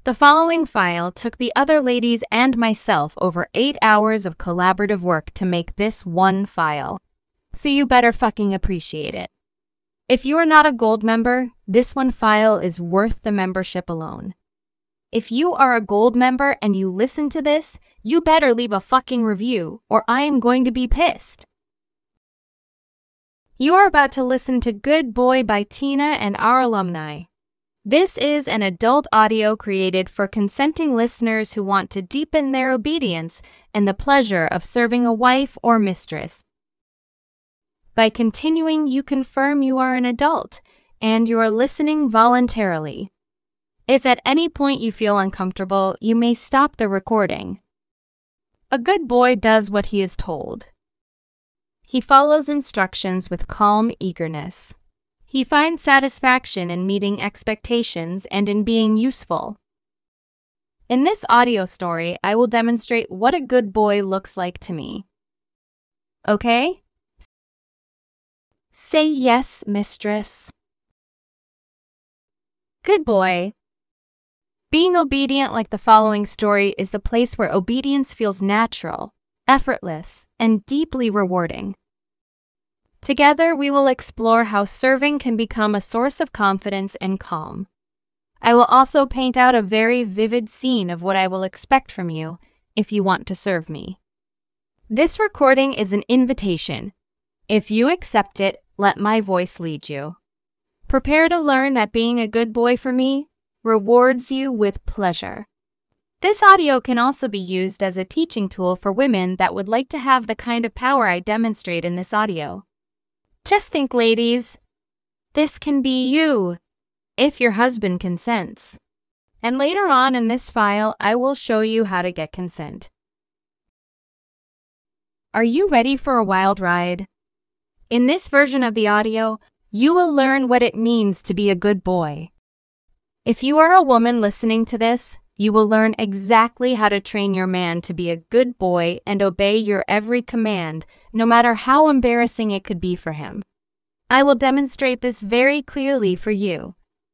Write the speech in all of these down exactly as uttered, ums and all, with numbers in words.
The following file took the other ladies and myself over eight hours of collaborative work to make this one file. So you better fucking appreciate it. If you are not a gold member, this one file is worth the membership alone. If you are a gold member and you listen to this, you better leave a fucking review or I am going to be pissed. You are about to listen to Good Boy by Tina and our alumni. This is an adult audio created for consenting listeners who want to deepen their obedience and the pleasure of serving a wife or mistress. By continuing, you confirm you are an adult and you are listening voluntarily. If at any point you feel uncomfortable, you may stop the recording. A good boy does what he is told. He follows instructions with calm eagerness. He finds satisfaction in meeting expectations and in being useful. In this audio story, I will demonstrate what a good boy looks like to me. Okay? Say yes, mistress. Good boy. Being obedient like the following story is the place where obedience feels natural, effortless, and deeply rewarding. Together, we will explore how serving can become a source of confidence and calm. I will also paint out a very vivid scene of what I will expect from you if you want to serve me. This recording is an invitation. If you accept it, let my voice lead you. Prepare to learn that being a good boy for me rewards you with pleasure. This audio can also be used as a teaching tool for women that would like to have the kind of power I demonstrate in this audio. Just think, ladies, this can be you, if your husband consents. And later on in this file, I will show you how to get consent. Are you ready for a wild ride? In this version of the audio, you will learn what it means to be a good boy. If you are a woman listening to this, you will learn exactly how to train your man to be a good boy and obey your every command, no matter how embarrassing it could be for him. I will demonstrate this very clearly for you.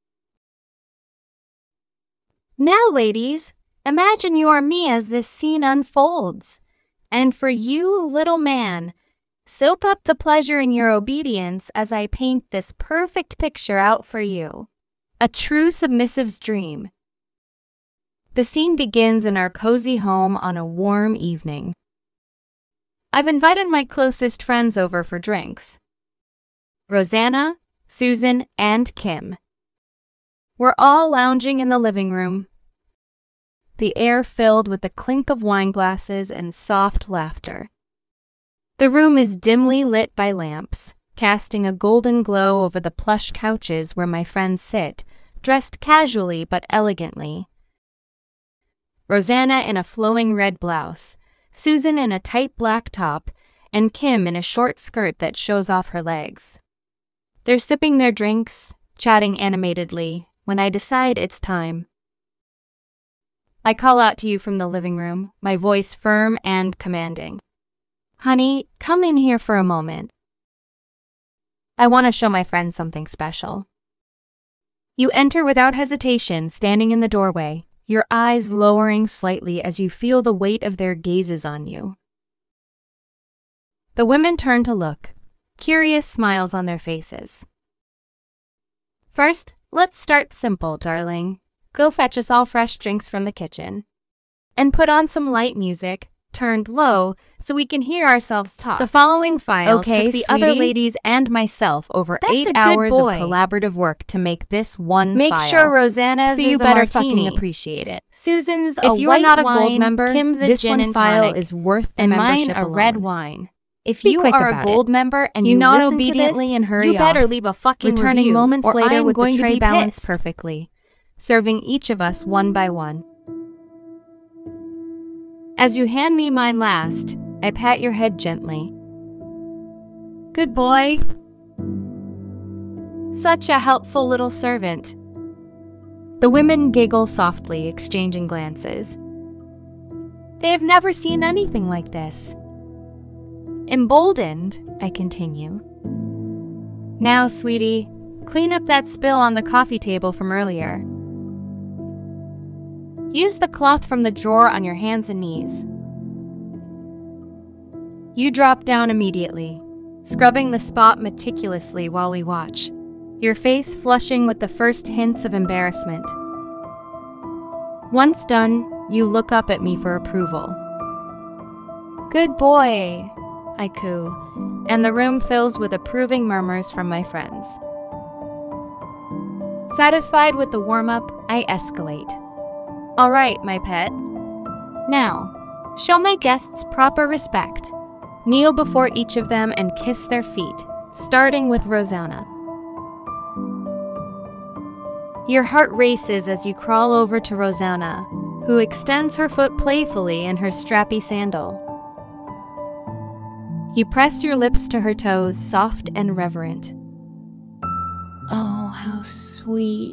Now, ladies, imagine you are me as this scene unfolds. And for you, little man, soak up the pleasure in your obedience as I paint this perfect picture out for you. A true submissive's dream. The scene begins in our cozy home on a warm evening. I've invited my closest friends over for drinks. Rosanna, Susan, and Kim. We're all lounging in the living room, the air filled with the clink of wine glasses and soft laughter. The room is dimly lit by lamps, casting a golden glow over the plush couches where my friends sit, dressed casually but elegantly. Rosanna in a flowing red blouse, Susan in a tight black top, and Kim in a short skirt that shows off her legs. They're sipping their drinks, chatting animatedly, when I decide it's time. I call out to you from the living room, my voice firm and commanding. Honey, come in here for a moment. I want to show my friends something special. You enter without hesitation, standing in the doorway, your eyes lowering slightly as you feel the weight of their gazes on you. The women turn to look, curious smiles on their faces. First, let's start simple, darling. Go fetch us all fresh drinks from the kitchen. And put on some light music, turned low, so we can hear ourselves talk. The following file Okay, took the sweetie. other ladies and myself over That's eight a good hours boy. of collaborative work to make this one Make file. sure Rosanna's so you is a better martini. fucking appreciate it. Susan's a If you are white not a wine, gold member, Kim's a this gin one and file tonic, is worth the and mine membership a alone. red wine. If Be you quick are a about gold it. member and You you not listen obediently to this, and hurry you better off. leave a fucking Returning review, moments or later I am with the going to tray be balanced pissed. Perfectly, serving each of us one by one. As you hand me mine last, I pat your head gently. Good boy. Such a helpful little servant. The women giggle softly, exchanging glances. They have never seen anything like this. Emboldened, I continue. Now, sweetie, clean up that spill on the coffee table from earlier. Use the cloth from the drawer on your hands and knees. You drop down immediately, scrubbing the spot meticulously while we watch, your face flushing with the first hints of embarrassment. Once done, you look up at me for approval. "Good boy," I coo, and the room fills with approving murmurs from my friends. Satisfied with the warm-up, I escalate. "All right, my pet. Now, show my guests proper respect. Kneel before each of them and kiss their feet, starting with Rosanna." Your heart races as you crawl over to Rosanna, who extends her foot playfully in her strappy sandal. You press your lips to her toes, soft and reverent. "Oh, how sweet."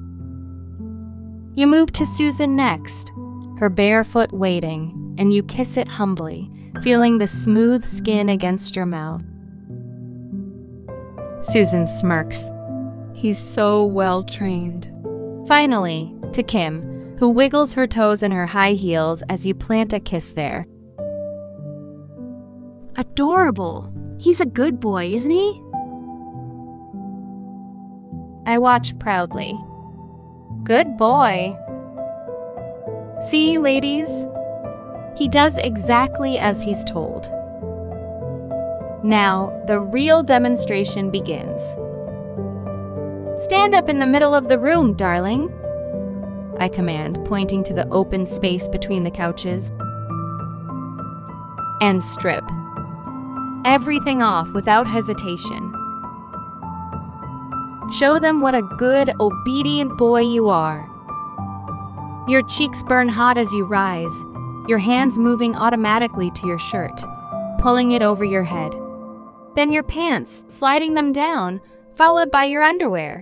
You move to Susan next, her bare foot waiting, and you kiss it humbly, feeling the smooth skin against your mouth. Susan smirks. "He's so well trained." Finally, to Kim, who wiggles her toes in her high heels as you plant a kiss there. Adorable. He's a good boy, isn't he? I watch proudly. Good boy. See, ladies? He does exactly as he's told. Now, the real demonstration begins. "Stand up in the middle of the room, darling," I command, pointing to the open space between the couches. "And strip. Everything off without hesitation. Show them what a good, obedient boy you are." Your cheeks burn hot as you rise, your hands moving automatically to your shirt, pulling it over your head. Then your pants, sliding them down, followed by your underwear.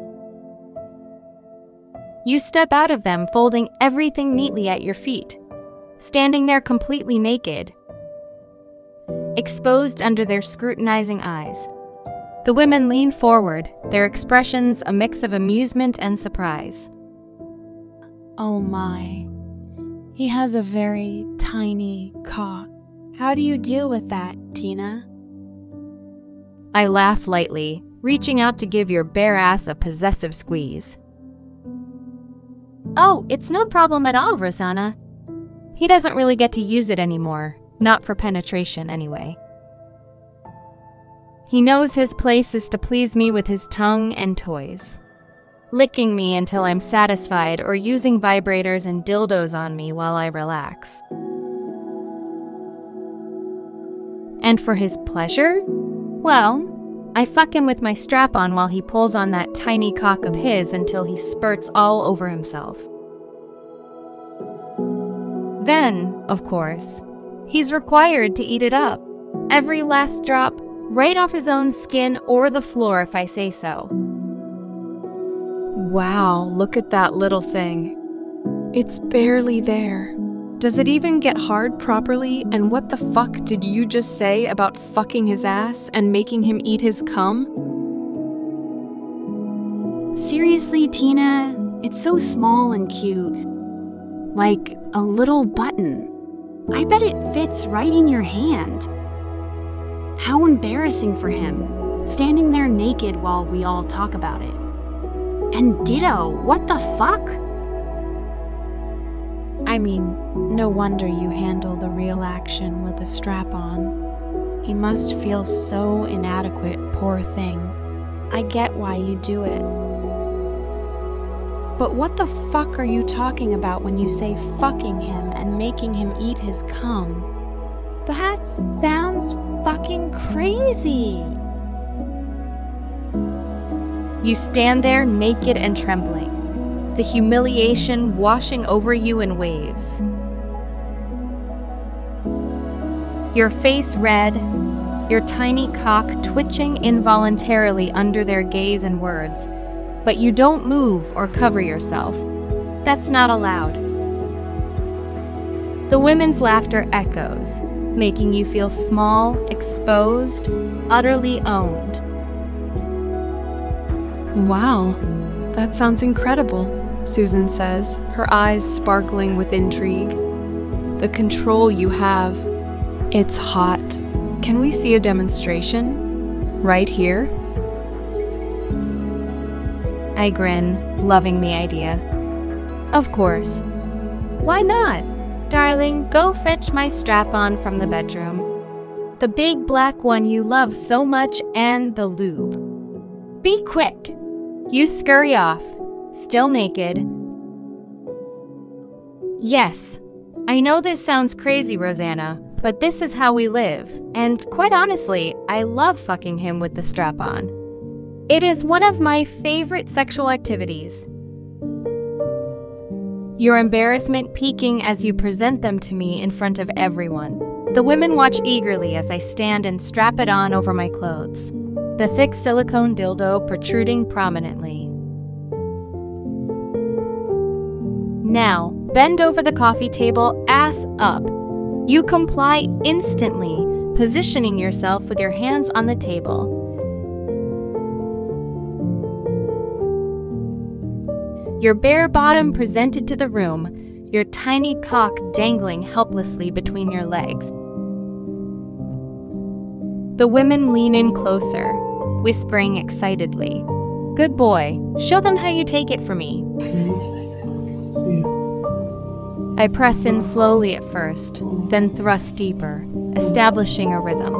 You step out of them, folding everything neatly at your feet, standing there completely naked, exposed under their scrutinizing eyes. The women lean forward, their expressions a mix of amusement and surprise. "Oh my. He has a very tiny cock. How do you deal with that, Tina?" I laugh lightly, reaching out to give your bare ass a possessive squeeze. "Oh, it's no problem at all, Rosanna. He doesn't really get to use it anymore, not for penetration anyway. He knows his place is to please me with his tongue and toys, licking me until I'm satisfied or using vibrators and dildos on me while I relax. And for his pleasure? Well, I fuck him with my strap on while he pulls on that tiny cock of his until he spurts all over himself. Then, of course, he's required to eat it up. Every last drop, right off his own skin or the floor if I say so." Wow, look at that little thing. It's barely there. Does it even get hard properly? And what the fuck did you just say about fucking his ass and making him eat his cum? Seriously, Tina, it's so small and cute. Like a little button. I bet it fits right in your hand. How embarrassing for him, standing there naked while we all talk about it. And ditto, what the fuck? I mean, no wonder you handle the real action with a strap on. He must feel so inadequate, poor thing. I get why you do it. But what the fuck are you talking about when you say fucking him and making him eat his cum? That sounds fucking crazy. You stand there naked and trembling, the humiliation washing over you in waves. Your face red, your tiny cock twitching involuntarily under their gaze and words, but you don't move or cover yourself. That's not allowed. The women's laughter echoes, making you feel small, exposed, utterly owned. Wow, that sounds incredible. Susan says, her eyes sparkling with intrigue. The control you have. It's hot. Can we see a demonstration? Right here? I grin, loving the idea. Of course. Why not? Darling, go fetch my strap-on from the bedroom. The big black one you love so much and the lube. Be quick. You scurry off, still naked. Yes, I know this sounds crazy, Rosanna, but this is how we live, and quite honestly, I love fucking him with the strap-on. It is one of my favorite sexual activities. Your embarrassment peaking as you present them to me in front of everyone. The women watch eagerly as I stand and strap it on over my clothes, the thick silicone dildo protruding prominently. Now, bend over the coffee table, ass up. You comply instantly, positioning yourself with your hands on the table. Your bare bottom presented to the room, your tiny cock dangling helplessly between your legs. The women lean in closer, whispering excitedly. Good boy, show them how you take it for me. I press in slowly at first, then thrust deeper, establishing a rhythm.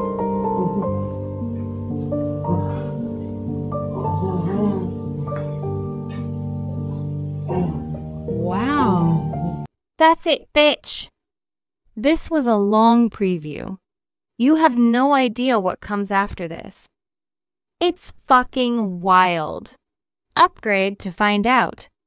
Wow. That's it, bitch. This was a long preview. You have no idea what comes after this. It's fucking wild. Upgrade to find out.